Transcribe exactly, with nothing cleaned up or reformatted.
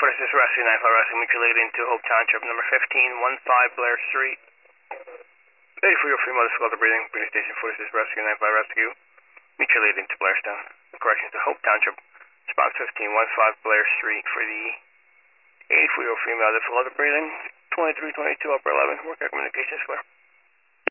forty-six Rescue nine five Rescue, mutually aid into Hope Township, number fifteen fifteen Blair Street. eighty-four year old female difficulty breathing, British Station forty-six Rescue nine five Rescue, mutually aid into Blairstown. Corrections to Hope Township, spot fifteen fifteen Blair Street for the eighty-four year old female difficulty breathing, twenty-three twenty-two upper eleven, work communications square.